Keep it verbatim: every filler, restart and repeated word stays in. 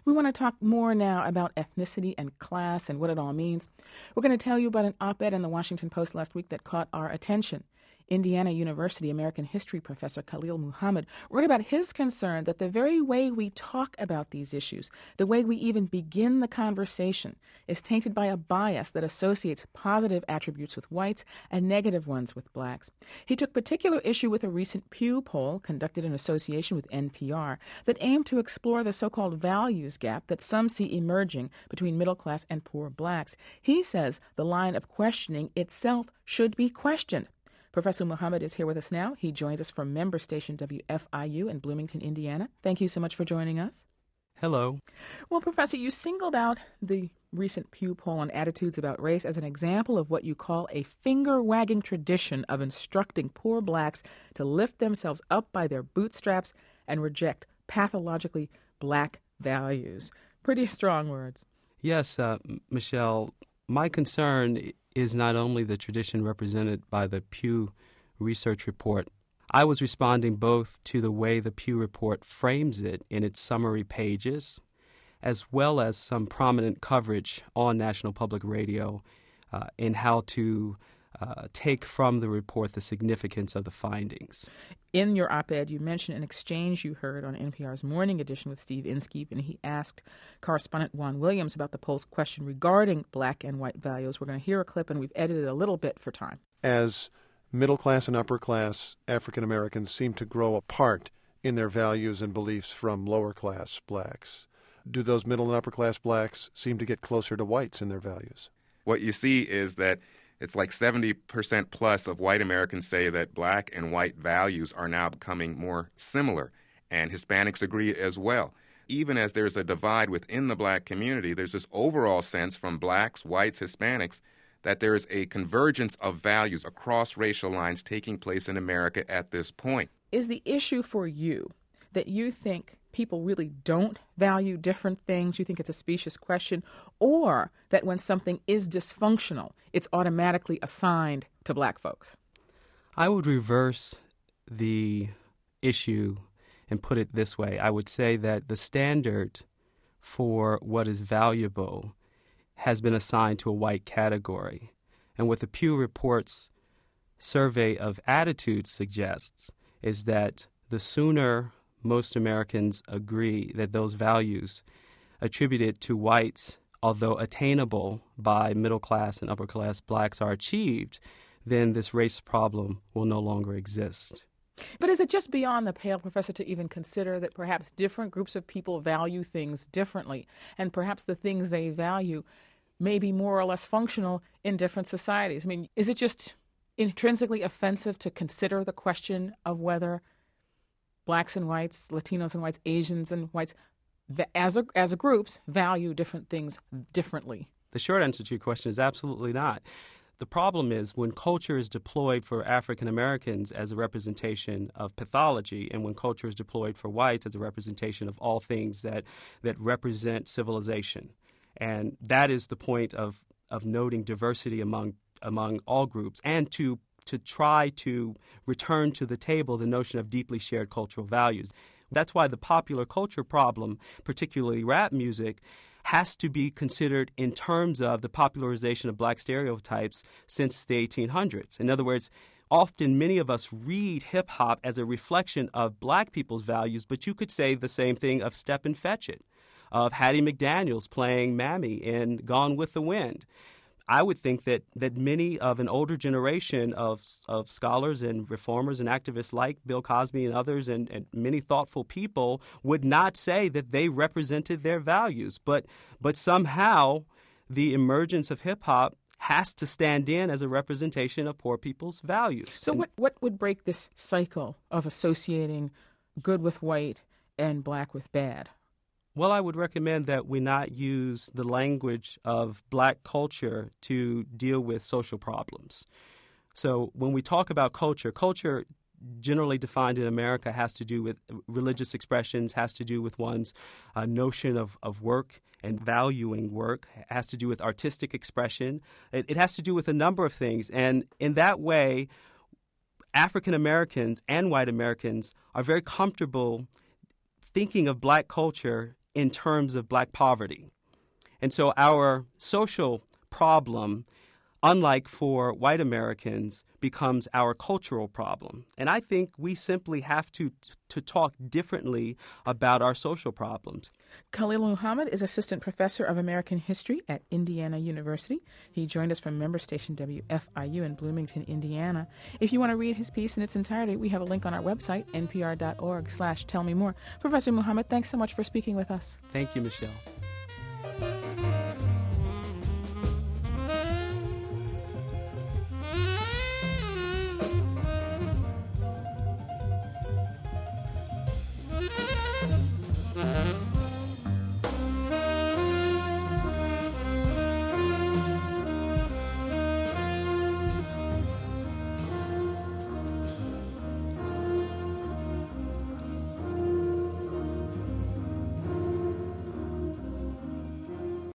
We want to talk more now about ethnicity and class and what it all means. We're going to tell you about an op-ed in the Washington Post last week that caught our attention. Indiana University American history professor Khalil Muhammad wrote about his concern that the very way we talk about these issues, the way we even begin the conversation, is tainted by a bias that associates positive attributes with whites and negative ones with blacks. He took particular issue with a recent Pew poll conducted in association with N P R that aimed to explore the so-called values gap that some see emerging between middle-class and poor blacks. He says the line of questioning itself should be questioned. Professor Muhammad is here with us now. He joins us from member station W F I U in Bloomington, Indiana. Thank you so much for joining us. Hello. Well, Professor, you singled out the recent Pew poll on attitudes about race as an example of what you call a finger-wagging tradition of instructing poor blacks to lift themselves up by their bootstraps and reject pathologically black values. Pretty strong words. Yes, uh, Michelle, my concern is not only the tradition represented by the Pew Research Report. I was responding both to the way the Pew Report frames it in its summary pages, as well as some prominent coverage on National Public Radio uh, in how to uh, take from the report the significance of the findings. In your op-ed, you mentioned an exchange you heard on N P R's Morning Edition with Steve Inskeep, and he asked correspondent Juan Williams about the poll's question regarding black and white values. We're going to hear a clip, and we've edited a little bit for time. As middle-class and upper-class African Americans seem to grow apart in their values and beliefs from lower-class blacks, do those middle and upper-class blacks seem to get closer to whites in their values? What you see is that it's like seventy percent plus of white Americans say that black and white values are now becoming more similar, and Hispanics agree as well. Even as there's a divide within the black community, there's this overall sense from blacks, whites, Hispanics, that there is a convergence of values across racial lines taking place in America at this point. Is the issue for you that you think people really don't value different things, you think it's a specious question, or that when something is dysfunctional, it's automatically assigned to black folks? I would reverse the issue and put it this way. I would say that the standard for what is valuable has been assigned to a white category. And what the Pew Report's survey of attitudes suggests is that the sooner most Americans agree that those values attributed to whites, although attainable by middle-class and upper-class blacks, are achieved, then this race problem will no longer exist. But is it just beyond the pale, Professor, to even consider that perhaps different groups of people value things differently, and perhaps the things they value may be more or less functional in different societies? I mean, is it just intrinsically offensive to consider the question of whether blacks and whites, Latinos and whites, Asians and whites, as a, as a groups, value different things differently? The short answer to your question is absolutely not. The problem is when culture is deployed for African Americans as a representation of pathology, and when culture is deployed for whites as a representation of all things that, that represent civilization. And that is the point of, of noting diversity among among all groups, and to to try to return to the table the notion of deeply shared cultural values. That's why the popular culture problem, particularly rap music, has to be considered in terms of the popularization of black stereotypes since the eighteen hundreds. In other words, often many of us read hip-hop as a reflection of black people's values, but you could say the same thing of Step and Fetch It, of Hattie McDaniels playing Mammy in Gone with the Wind. I would think that that many of an older generation of of scholars and reformers and activists like Bill Cosby and others and, and many thoughtful people would not say that they represented their values. But but somehow the emergence of hip-hop has to stand in as a representation of poor people's values. So what, what would break this cycle of associating good with white and black with bad? Well, I would recommend that we not use the language of black culture to deal with social problems. So when we talk about culture, culture generally defined in America has to do with religious expressions, has to do with one's uh, notion of, of work and valuing work, has to do with artistic expression. It, it has to do with a number of things. And in that way, African Americans and white Americans are very comfortable thinking of black culture in terms of black poverty. And so our social problem, unlike for white Americans, becomes our cultural problem. And I think we simply have to to talk differently about our social problems. Khalil Muhammad is Assistant Professor of American History at Indiana University. He joined us from member station W F I U in Bloomington, Indiana. If you want to read his piece in its entirety, we have a link on our website, npr.org slash tell me more. Professor Muhammad, thanks so much for speaking with us. Thank you, Michelle.